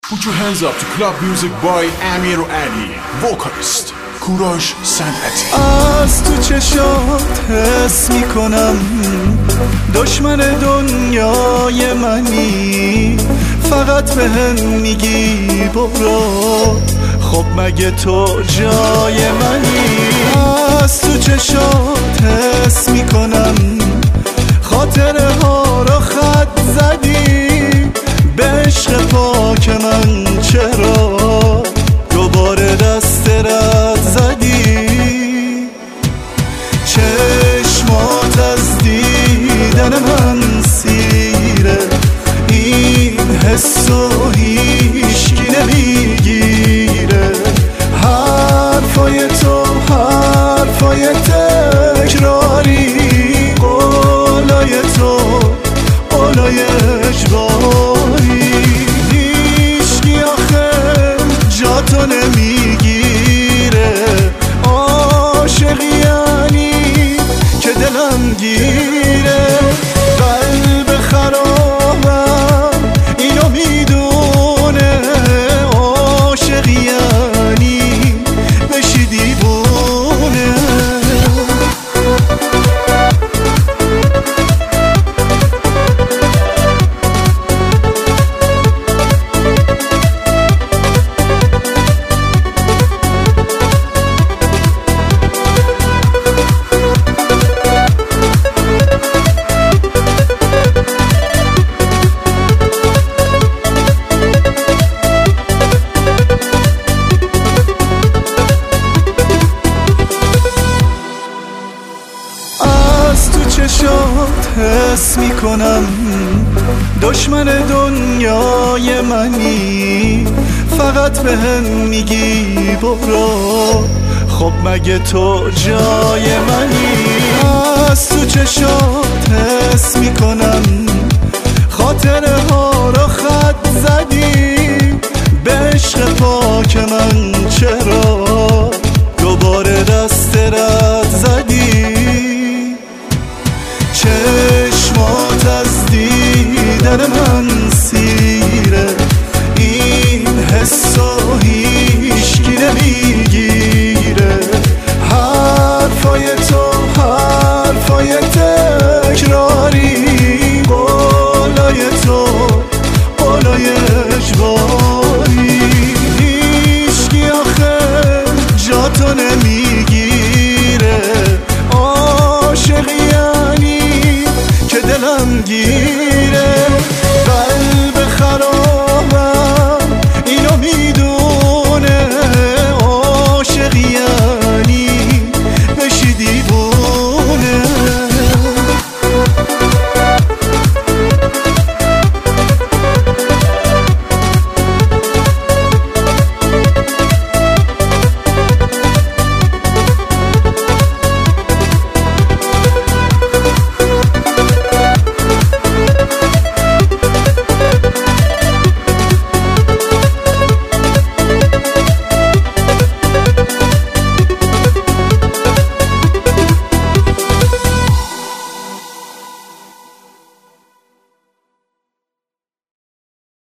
Put your hands up to club music by امیر و علی. vocalist کوروش صنعتی. از تو چشات حس میکنم دشمن دنیای منی، فقط به هم میگی برو، خب مگه تو جای منی؟ از تو چشات حس میکنم خاطره ها رو خط زدی، به عشق پاک من چرا دوباره دست رد زدی؟ چشمات از دیدن من سیره، این حسو هیچکی نمیگیره. حرفای تو حرفای تکراری، قولای تو قولای اجباری، هیچکی آخه جا تو نمیگیره. عاشقی یعنی که دلم گیره، قلب خرابم اینو میدونه. عاشقی یعنی بشی دیوونه. چشات حس میکنم دشمن دنیای منی، فقط به هم میگی برو، خب مگه تو جای منی؟ از تو چشات حس میکنم خاطره ها رو خط